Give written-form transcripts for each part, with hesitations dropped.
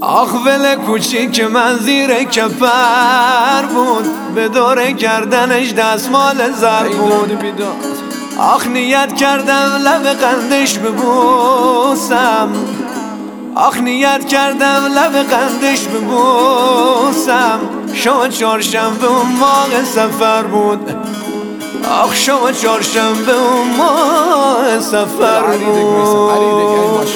آخ ول کوچیک من زیر کفر بود، به دور گردنش دستمال زر بود. آخ نیت کردم لب قندش ببوسم، آخ نیت کردم لب قندش ببوسم. شما چهارشنبه اون ماه سفر بود، آخ شما چهارشنبه اون ماه سفر بود.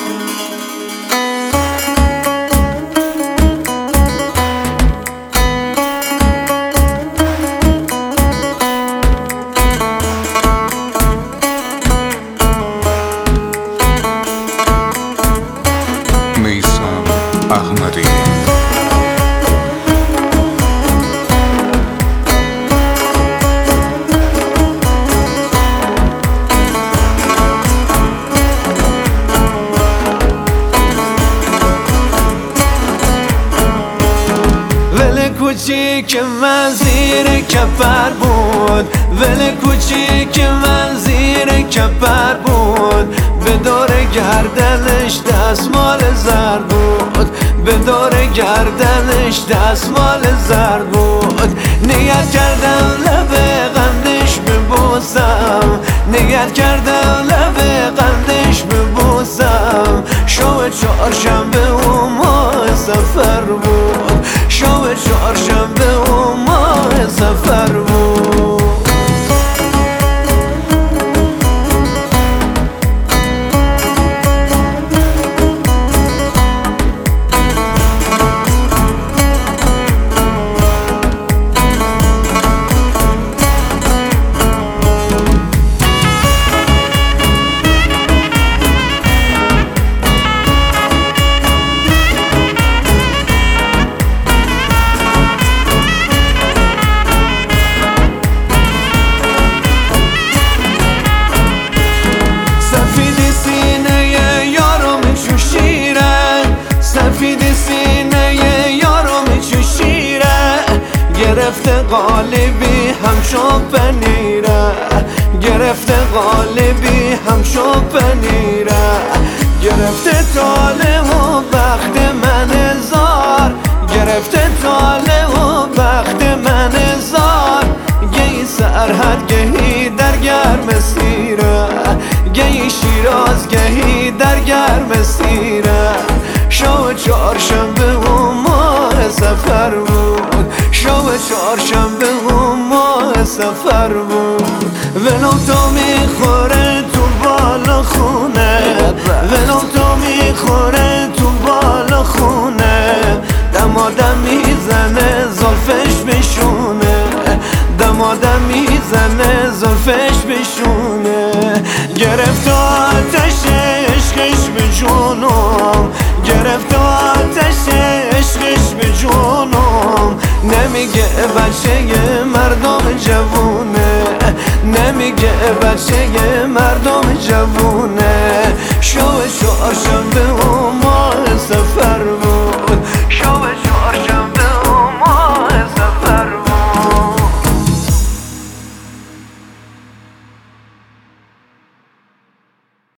احمدی ول کوچیک من زیر کفر بود، ول کوچیک من زیر کفر بود. به دور گردنش دستمال زر بود، به دور گردنش دستمال زر بود. نیت کردم لب قندش ببوسم، نیت کردم لب قندش ببوسم. شب چهارشنبه اون ماه سفر بود، شب چهارشنبه اون ماه سفر بود. گرفته قالبی همچون پنیره، گرفته قالبی همچون پنیره. گرفته طالع و بخت من زار، گرفته طالع و بخت من زار. گهی سرحد گهی در گرم سیره، گهی شیراز گهی در گرم سیره. شب چهارشنبه اون ماه سفر بود، شب چهارشنبه اون ماه سفر بود. ولو تو میخوره تو بالا خونه، ولو تو میخوره تو بالا خونه. دمادم میزنه زلفش بشونه، دمادم میزنه زلفش بشونه. گرفت آتش عشقش به جونم، گرفت آتش عشقش به جونم. نمیگه بچه مردم جوونه، نمیگه بچه مردم جوونه. شب چهارشنبه اون ماه سفر